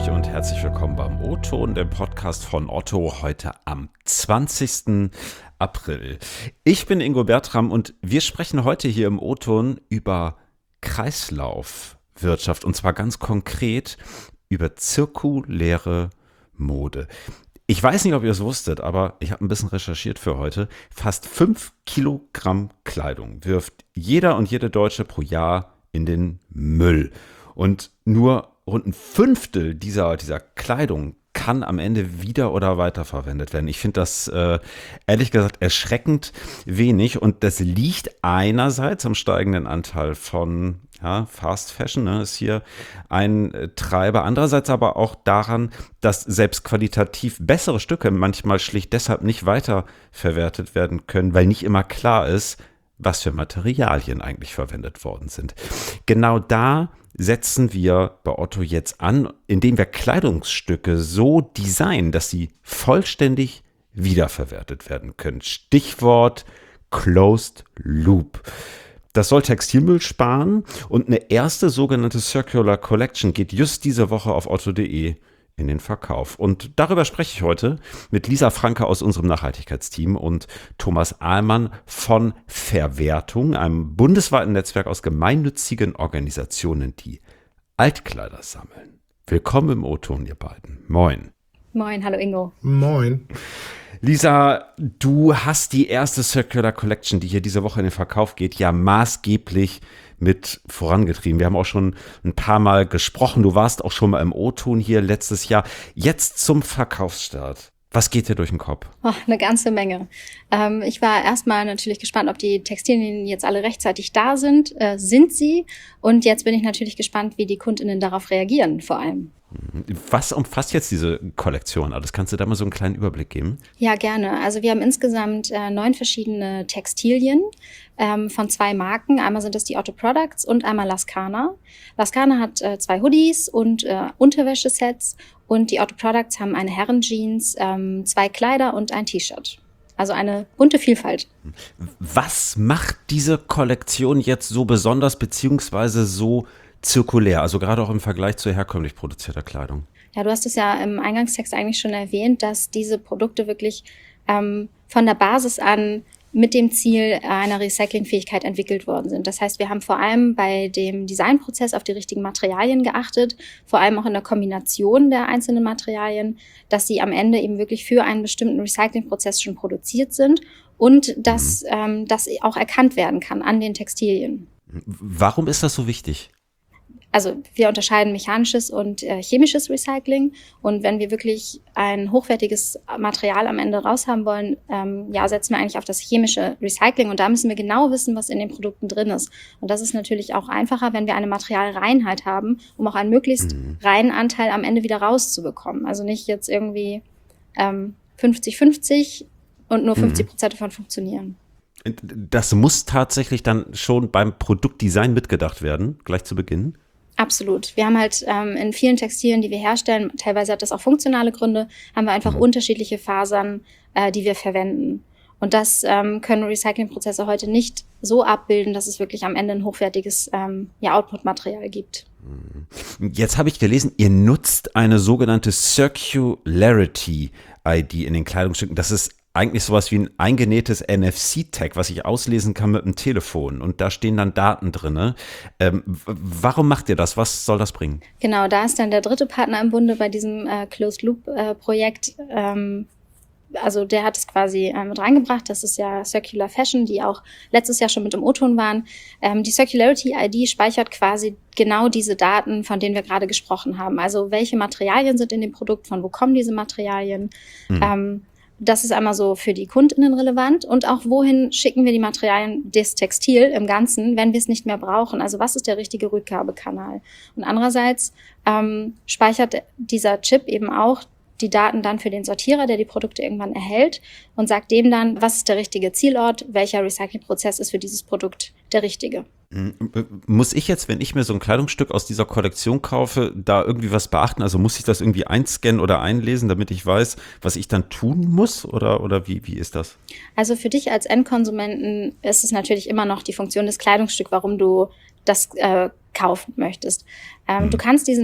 euch und herzlich willkommen beim O-Ton, dem Podcast von Otto, heute am 20. April. Ich bin Ingo Bertram und wir sprechen heute hier im O-Ton über Kreislaufwirtschaft und zwar ganz konkret über zirkuläre Mode. Ich weiß nicht, ob ihr es wusstet, aber ich habe ein bisschen recherchiert für heute. Fast 5 Kilogramm Kleidung wirft jeder und jede Deutsche pro Jahr in den Müll. Und nur rund ein Fünftel dieser Kleidung kann am Ende wieder oder weiterverwendet werden. Ich finde das ehrlich gesagt erschreckend wenig und das liegt einerseits am steigenden Anteil von Fast Fashion, ist hier ein Treiber. Andererseits aber auch daran, dass selbst qualitativ bessere Stücke manchmal schlicht deshalb nicht weiterverwertet werden können, weil nicht immer klar ist, was für Materialien eigentlich verwendet worden sind. Genau da setzen wir bei Otto jetzt an, indem wir Kleidungsstücke so designen, dass sie vollständig wiederverwertet werden können. Stichwort Closed Loop. Das soll Textilmüll sparen und eine erste sogenannte Circular Collection geht just diese Woche auf otto.de in den Verkauf. Und darüber spreche ich heute mit Lisa Franke aus unserem Nachhaltigkeitsteam und Thomas Ahlmann von Verwertung, einem bundesweiten Netzwerk aus gemeinnützigen Organisationen, die Altkleider sammeln. Willkommen im O-Ton, ihr beiden. Moin. Moin, hallo Ingo. Moin. Lisa, du hast die erste Circular Collection, die hier diese Woche in den Verkauf geht, ja maßgeblich mit vorangetrieben. Wir haben auch schon ein paar Mal gesprochen. Du warst auch schon mal im O-Ton hier letztes Jahr. Jetzt zum Verkaufsstart. Was geht dir durch den Kopf? Eine ganze Menge. Ich war erstmal natürlich gespannt, ob die Textilien jetzt alle rechtzeitig da sind. Sind sie? Und jetzt bin ich natürlich gespannt, wie die KundInnen darauf reagieren, vor allem. Was umfasst jetzt diese Kollektion alles? Kannst du da mal so einen kleinen Überblick geben? Ja, gerne. Also wir haben insgesamt 9 verschiedene Textilien von 2 Marken. Einmal sind das die Otto Products und einmal Lascana. Lascana hat 2 Hoodies und Unterwäschesets und die Otto Products haben eine Herrenjeans, 2 Kleider und ein T-Shirt. Also eine bunte Vielfalt. Was macht diese Kollektion jetzt so besonders beziehungsweise so zirkulär, also gerade auch im Vergleich zu herkömmlich produzierter Kleidung? Ja, du hast es ja im Eingangstext eigentlich schon erwähnt, dass diese Produkte wirklich von der Basis an mit dem Ziel einer Recyclingfähigkeit entwickelt worden sind. Das heißt, wir haben vor allem bei dem Designprozess auf die richtigen Materialien geachtet, vor allem auch in der Kombination der einzelnen Materialien, dass sie am Ende eben wirklich für einen bestimmten Recyclingprozess schon produziert sind und dass das auch erkannt werden kann an den Textilien. Warum ist das so wichtig? Also wir unterscheiden mechanisches und chemisches Recycling. Und wenn wir wirklich ein hochwertiges Material am Ende raushaben wollen, setzen wir eigentlich auf das chemische Recycling. Und da müssen wir genau wissen, was in den Produkten drin ist. Und das ist natürlich auch einfacher, wenn wir eine Materialreinheit haben, um auch einen möglichst reinen Anteil am Ende wieder rauszubekommen. Also nicht jetzt irgendwie 50-50 und nur 50% davon funktionieren. Das muss tatsächlich dann schon beim Produktdesign mitgedacht werden, gleich zu Beginn? Absolut. Wir haben halt in vielen Textilien, die wir herstellen, teilweise hat das auch funktionale Gründe, haben wir einfach unterschiedliche Fasern, die wir verwenden. Und das können Recyclingprozesse heute nicht so abbilden, dass es wirklich am Ende ein hochwertiges Output-Material gibt. Jetzt habe ich gelesen, ihr nutzt eine sogenannte Circularity-ID in den Kleidungsstücken. Das ist eigentlich sowas wie ein eingenähtes NFC-Tag, was ich auslesen kann mit dem Telefon. Und da stehen dann Daten drin. Warum macht ihr das? Was soll das bringen? Genau, da ist dann der dritte Partner im Bunde bei diesem Closed-Loop-Projekt. Also der hat es quasi mit reingebracht. Das ist ja Circular Fashion, die auch letztes Jahr schon mit im O-Ton waren. Die Circularity-ID speichert quasi genau diese Daten, von denen wir gerade gesprochen haben. Also welche Materialien sind in dem Produkt, von wo kommen diese Materialien? Das ist einmal so für die KundInnen relevant und auch wohin schicken wir die Materialien des Textil im Ganzen, wenn wir es nicht mehr brauchen. Also was ist der richtige Rückgabekanal? Und andererseits speichert dieser Chip eben auch die Daten dann für den Sortierer, der die Produkte irgendwann erhält und sagt dem dann, was ist der richtige Zielort, welcher Recyclingprozess ist für dieses Produkt der richtige. Muss ich jetzt, wenn ich mir so ein Kleidungsstück aus dieser Kollektion kaufe, da irgendwie was beachten? Also muss ich das irgendwie einscannen oder einlesen, damit ich weiß, was ich dann tun muss? Oder wie ist das? Also für dich als Endkonsumenten ist es natürlich immer noch die Funktion des Kleidungsstücks, warum du das kaufen möchtest. Du kannst diesen Tag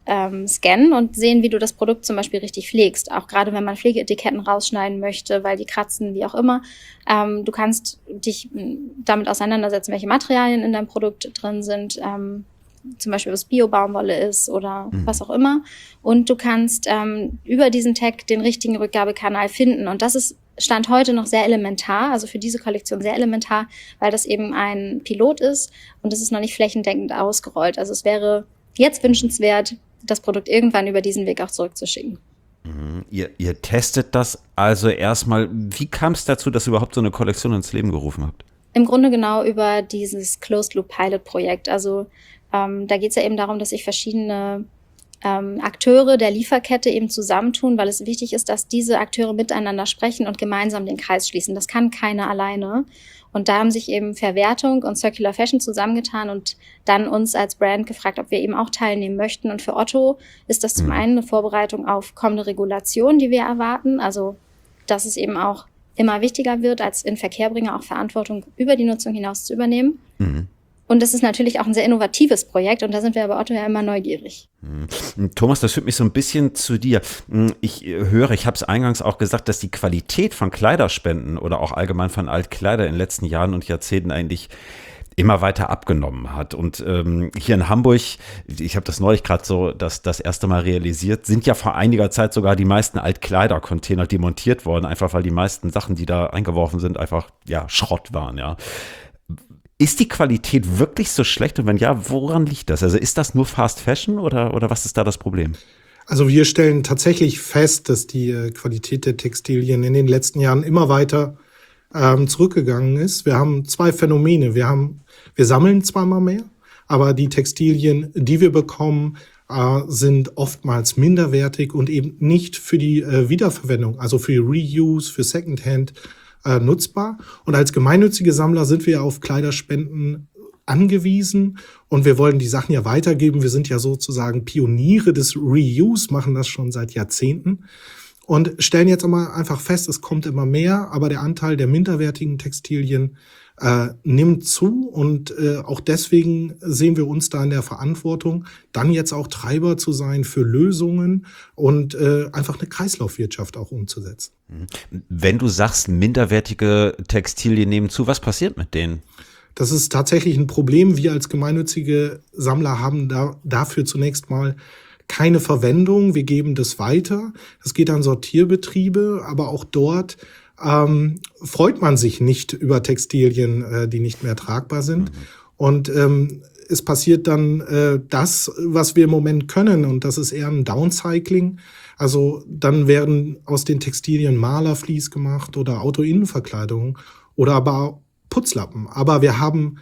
scannen und sehen, wie du das Produkt zum Beispiel richtig pflegst. Auch gerade wenn man Pflegeetiketten rausschneiden möchte, weil die kratzen, wie auch immer. Du kannst dich damit auseinandersetzen, welche Materialien in deinem Produkt drin sind, zum Beispiel was Bio-Baumwolle ist oder was auch immer. Und du kannst über diesen Tag den richtigen Rückgabekanal finden. Und das ist Stand heute noch sehr elementar, also für diese Kollektion sehr elementar, weil das eben ein Pilot ist und es ist noch nicht flächendeckend ausgerollt. Also es wäre jetzt wünschenswert, das Produkt irgendwann über diesen Weg auch zurückzuschicken. Ihr testet das also erstmal. Wie kam es dazu, dass ihr überhaupt so eine Kollektion ins Leben gerufen habt? Im Grunde genau über dieses Closed Loop Pilot Projekt. Also da geht es ja eben darum, dass sich verschiedene Akteure der Lieferkette eben zusammentun, weil es wichtig ist, dass diese Akteure miteinander sprechen und gemeinsam den Kreis schließen. Das kann keiner alleine. Und da haben sich eben Verwertung und Circular Fashion zusammengetan und dann uns als Brand gefragt, ob wir eben auch teilnehmen möchten. Und für Otto ist das zum einen eine Vorbereitung auf kommende Regulation, die wir erwarten. Also, dass es eben auch immer wichtiger wird, als Inverkehrbringer auch Verantwortung über die Nutzung hinaus zu übernehmen. Und es ist natürlich auch ein sehr innovatives Projekt und da sind wir bei Otto ja immer neugierig. Thomas, das führt mich so ein bisschen zu dir. Ich höre, ich habe es eingangs auch gesagt, dass die Qualität von Kleiderspenden oder auch allgemein von Altkleider in den letzten Jahren und Jahrzehnten eigentlich immer weiter abgenommen hat. Und hier in Hamburg, ich habe das neulich gerade so das erste Mal realisiert, sind ja vor einiger Zeit sogar die meisten Altkleidercontainer demontiert worden, einfach weil die meisten Sachen, die da eingeworfen sind, einfach Schrott waren, ja. Ist die Qualität wirklich so schlecht? Und wenn ja, woran liegt das? Also ist das nur Fast Fashion oder was ist da das Problem? Also wir stellen tatsächlich fest, dass die Qualität der Textilien in den letzten Jahren immer weiter zurückgegangen ist. Wir haben zwei Phänomene. Wir sammeln zwar mal mehr, aber die Textilien, die wir bekommen, sind oftmals minderwertig und eben nicht für die Wiederverwendung, also für Reuse, für Secondhand nutzbar. Und als gemeinnützige Sammler sind wir auf Kleiderspenden angewiesen und wir wollen die Sachen ja weitergeben. Wir sind ja sozusagen Pioniere des Reuse, machen das schon seit Jahrzehnten und stellen jetzt einfach fest, es kommt immer mehr, aber der Anteil der minderwertigen Textilien nimmt zu und auch deswegen sehen wir uns da in der Verantwortung, dann jetzt auch Treiber zu sein für Lösungen und einfach eine Kreislaufwirtschaft auch umzusetzen. Wenn du sagst, minderwertige Textilien nehmen zu, was passiert mit denen? Das ist tatsächlich ein Problem. Wir als gemeinnützige Sammler haben dafür zunächst mal keine Verwendung. Wir geben das weiter. Das geht an Sortierbetriebe, aber auch dort freut man sich nicht über Textilien, die nicht mehr tragbar sind. Und es passiert dann das, was wir im Moment können, und das ist eher ein Downcycling. Also dann werden aus den Textilien Malerflies gemacht oder Autoinnenverkleidung oder aber Putzlappen. Aber wir haben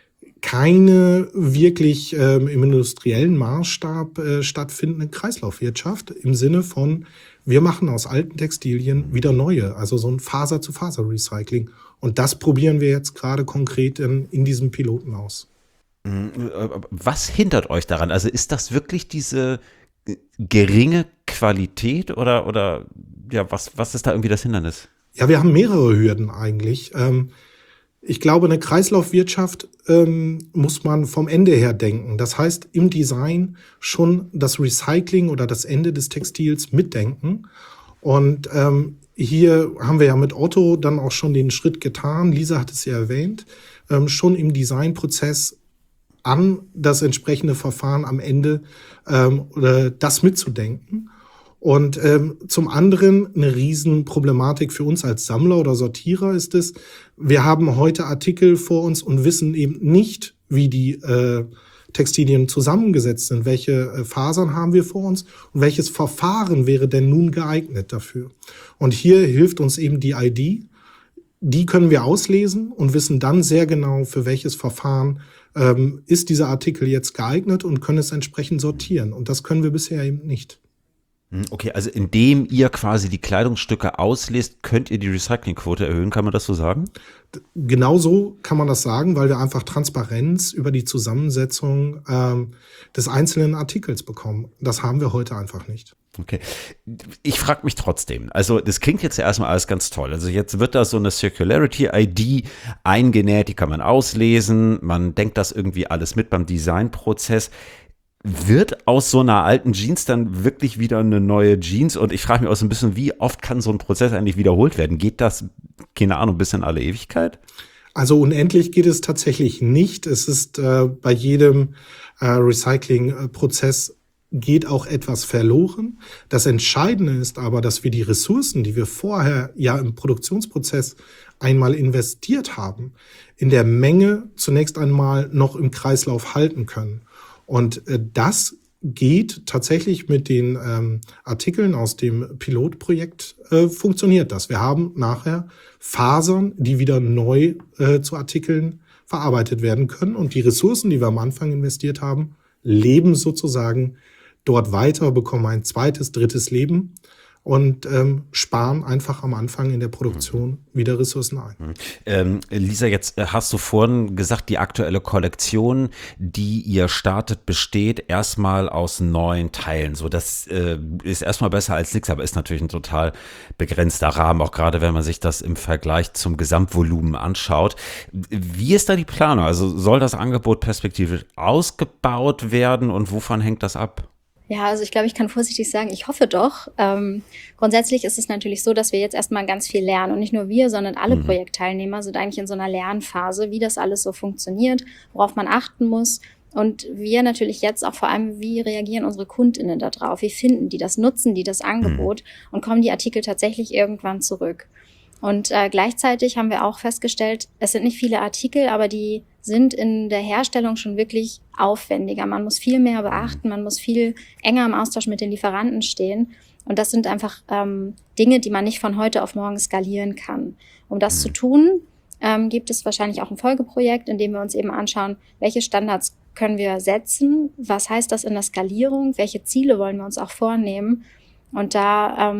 keine wirklich im industriellen Maßstab stattfindende Kreislaufwirtschaft im Sinne von, wir machen aus alten Textilien wieder neue, also so ein Faser-zu-Faser-Recycling. Und das probieren wir jetzt gerade konkret in diesem Piloten aus. Was hindert euch daran? Also ist das wirklich diese geringe Qualität oder was ist da irgendwie das Hindernis? Ja, wir haben mehrere Hürden eigentlich. Ich glaube, eine Kreislaufwirtschaft muss man vom Ende her denken. Das heißt, im Design schon das Recycling oder das Ende des Textils mitdenken. Und hier haben wir ja mit Otto dann auch schon den Schritt getan. Lisa hat es ja erwähnt, schon im Designprozess an das entsprechende Verfahren am Ende oder das mitzudenken. Und zum anderen eine Riesenproblematik für uns als Sammler oder Sortierer ist es, wir haben heute Artikel vor uns und wissen eben nicht, wie die Textilien zusammengesetzt sind. Welche Fasern haben wir vor uns und welches Verfahren wäre denn nun geeignet dafür? Und hier hilft uns eben die ID. Die können wir auslesen und wissen dann sehr genau, für welches Verfahren ist dieser Artikel jetzt geeignet und können es entsprechend sortieren. Und das können wir bisher eben nicht. Okay, also indem ihr quasi die Kleidungsstücke auslest, könnt ihr die Recyclingquote erhöhen, kann man das so sagen? Genau so kann man das sagen, weil wir einfach Transparenz über die Zusammensetzung des einzelnen Artikels bekommen. Das haben wir heute einfach nicht. Okay, ich frage mich trotzdem, also das klingt jetzt ja erstmal alles ganz toll, also jetzt wird da so eine Circularity-ID eingenäht, die kann man auslesen, man denkt das irgendwie alles mit beim Designprozess. Wird aus so einer alten Jeans dann wirklich wieder eine neue Jeans? Und ich frage mich auch so ein bisschen, wie oft kann so ein Prozess eigentlich wiederholt werden? Geht das, keine Ahnung, bis in alle Ewigkeit? Also unendlich geht es tatsächlich nicht. Es ist bei jedem Recycling-Prozess geht auch etwas verloren. Das Entscheidende ist aber, dass wir die Ressourcen, die wir vorher ja im Produktionsprozess einmal investiert haben, in der Menge zunächst einmal noch im Kreislauf halten können. Und das geht tatsächlich mit den Artikeln aus dem Pilotprojekt, funktioniert das. Wir haben nachher Fasern, die wieder neu zu Artikeln verarbeitet werden können. Und die Ressourcen, die wir am Anfang investiert haben, leben sozusagen dort weiter, bekommen ein zweites, drittes Leben und sparen einfach am Anfang in der Produktion wieder Ressourcen ein. Lisa, jetzt hast du vorhin gesagt, die aktuelle Kollektion, die ihr startet, besteht erstmal aus 9 Teilen. So, das ist erstmal besser als nichts, aber ist natürlich ein total begrenzter Rahmen, auch gerade wenn man sich das im Vergleich zum Gesamtvolumen anschaut. Wie ist da die Planung? Also soll das Angebot perspektivisch ausgebaut werden und wovon hängt das ab? Ja, also ich glaube, ich kann vorsichtig sagen, ich hoffe doch. Grundsätzlich ist es natürlich so, dass wir jetzt erstmal ganz viel lernen. Und nicht nur wir, sondern alle Projektteilnehmer sind eigentlich in so einer Lernphase, wie das alles so funktioniert, worauf man achten muss. Und wir natürlich jetzt auch vor allem, wie reagieren unsere KundInnen da drauf? Wie finden die das? Nutzen die das Angebot? Und kommen die Artikel tatsächlich irgendwann zurück? Und gleichzeitig haben wir auch festgestellt, es sind nicht viele Artikel, aber die sind in der Herstellung schon wirklich aufwendiger. Man muss viel mehr beachten, man muss viel enger im Austausch mit den Lieferanten stehen. Und das sind einfach Dinge, die man nicht von heute auf morgen skalieren kann. Um das zu tun, gibt es wahrscheinlich auch ein Folgeprojekt, in dem wir uns eben anschauen, welche Standards können wir setzen, was heißt das in der Skalierung, welche Ziele wollen wir uns auch vornehmen. Und da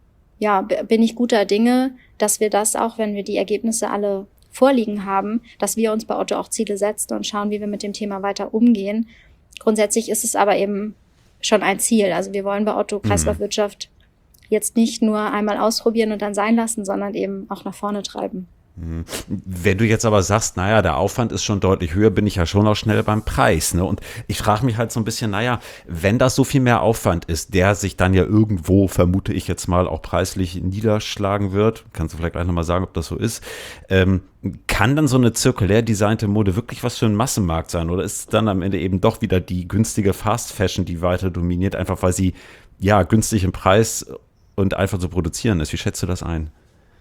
bin ich guter Dinge, dass wir das auch, wenn wir die Ergebnisse alle vorliegen haben, dass wir uns bei Otto auch Ziele setzen und schauen, wie wir mit dem Thema weiter umgehen. Grundsätzlich ist es aber eben schon ein Ziel. Also wir wollen bei Otto Kreislaufwirtschaft jetzt nicht nur einmal ausprobieren und dann sein lassen, sondern eben auch nach vorne treiben. Wenn du jetzt aber sagst, naja, der Aufwand ist schon deutlich höher, bin ich ja schon auch schnell beim Preis, ne? Und ich frage mich halt so ein bisschen, naja, wenn das so viel mehr Aufwand ist, der sich dann ja irgendwo, vermute ich jetzt mal, auch preislich niederschlagen wird, kannst du vielleicht gleich nochmal sagen, ob das so ist, kann dann so eine zirkulär designte Mode wirklich was für einen Massenmarkt sein? Oder ist es dann am Ende eben doch wieder die günstige Fast Fashion, die weiter dominiert, einfach weil sie ja günstig im Preis und einfach zu produzieren ist? Wie schätzt du das ein?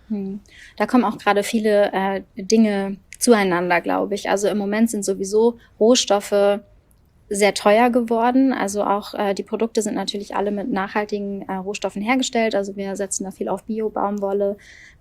Da kommen auch gerade viele Dinge zueinander, glaube ich. Also im Moment sind sowieso Rohstoffe sehr teuer geworden. Also auch die Produkte sind natürlich alle mit nachhaltigen Rohstoffen hergestellt. Also wir setzen da viel auf Bio-Baumwolle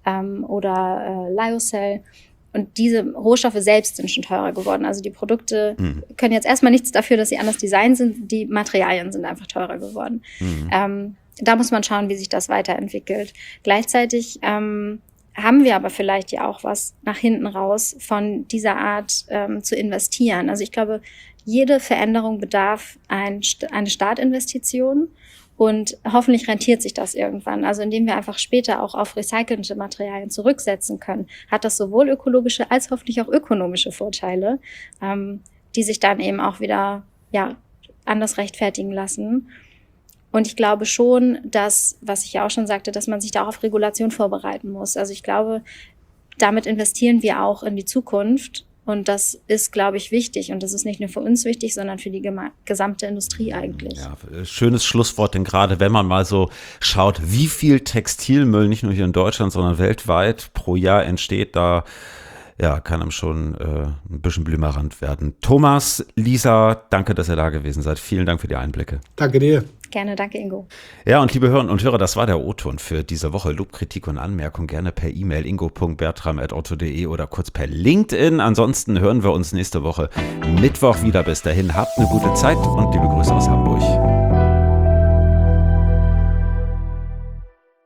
oder Lyocell. Und diese Rohstoffe selbst sind schon teurer geworden. Also die Produkte können jetzt erstmal nichts dafür, dass sie anders designt sind. Die Materialien sind einfach teurer geworden. Da muss man schauen, wie sich das weiterentwickelt. Gleichzeitig haben wir aber vielleicht ja auch was nach hinten raus von dieser Art zu investieren. Also ich glaube, jede Veränderung bedarf eine Startinvestition und hoffentlich rentiert sich das irgendwann. Also indem wir einfach später auch auf recycelte Materialien zurücksetzen können, hat das sowohl ökologische als hoffentlich auch ökonomische Vorteile, die sich dann eben auch wieder anders rechtfertigen lassen. Und ich glaube schon, dass, was ich ja auch schon sagte, dass man sich da auch auf Regulation vorbereiten muss. Also ich glaube, damit investieren wir auch in die Zukunft. Und das ist, glaube ich, wichtig. Und das ist nicht nur für uns wichtig, sondern für die gesamte Industrie eigentlich. Ja, schönes Schlusswort, denn gerade wenn man mal so schaut, wie viel Textilmüll nicht nur hier in Deutschland, sondern weltweit pro Jahr entsteht, da kann einem schon ein bisschen blümerant werden. Thomas, Lisa, danke, dass ihr da gewesen seid. Vielen Dank für die Einblicke. Danke dir. Gerne, danke Ingo. Ja, und liebe Hörerinnen und Hörer, das war der O-Ton für diese Woche. Lob, Kritik und Anmerkung gerne per E-Mail ingo.bertram@otto.de oder kurz per LinkedIn. Ansonsten hören wir uns nächste Woche Mittwoch wieder. Bis dahin, habt eine gute Zeit und liebe Grüße aus Hamburg.